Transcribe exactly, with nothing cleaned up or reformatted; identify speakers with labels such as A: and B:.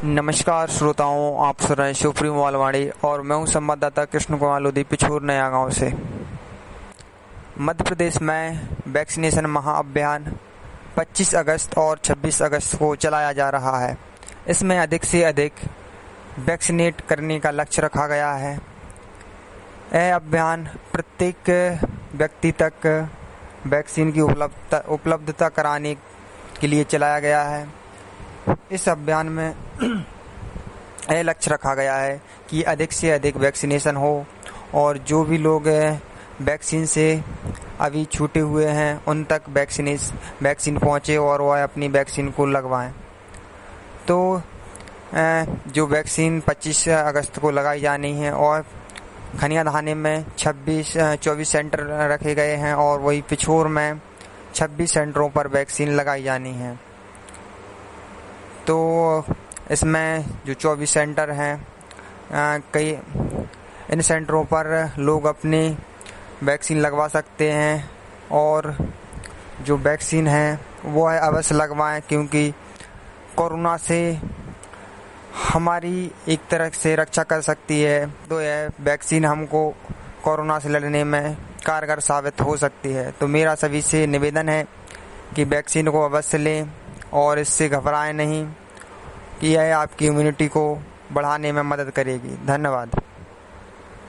A: नमस्कार श्रोताओं, आप सुन रहे हैं शिवप्रीम वालवाड़ी और मैं हूं संवाददाता कृष्ण कुमार लोधी पिछोर नया गांव से। मध्य प्रदेश में वैक्सीनेशन महाअभियान पच्चीस अगस्त और छब्बीस अगस्त को चलाया जा रहा है। इसमें अधिक से अधिक वैक्सीनेट करने का लक्ष्य रखा गया है। यह अभियान प्रत्येक व्यक्ति तक वैक्सीन की उपलब्धता उपलब्धता कराने के लिए चलाया गया है। इस अभियान में यह लक्ष्य रखा गया है कि अधिक से अधिक वैक्सीनेशन हो और जो भी लोग वैक्सीन से अभी छूटे हुए हैं उन तक वैक्सीनेस वैक्सीन पहुंचे और वह अपनी वैक्सीन को लगवाएं। तो जो वैक्सीन पच्चीस अगस्त को लगाई जानी है और खनिया थाने में छब्बीस चौबीस सेंटर रखे गए हैं और वही पिछोर में छब्बीस सेंटरों पर वैक्सीन लगाई जानी है। तो इसमें जो चौबीस सेंटर हैं, कई इन सेंटरों पर लोग अपनी वैक्सीन लगवा सकते हैं और जो वैक्सीन है वो है अवश्य लगवाएं, क्योंकि कोरोना से हमारी एक तरह से रक्षा कर सकती है। तो यह वैक्सीन हमको कोरोना से लड़ने में कारगर साबित हो सकती है। तो मेरा सभी से निवेदन है कि वैक्सीन को अवश्य लें और इससे घबराएं नहीं कि यह आपकी इम्यूनिटी को बढ़ाने में मदद करेगी। धन्यवाद।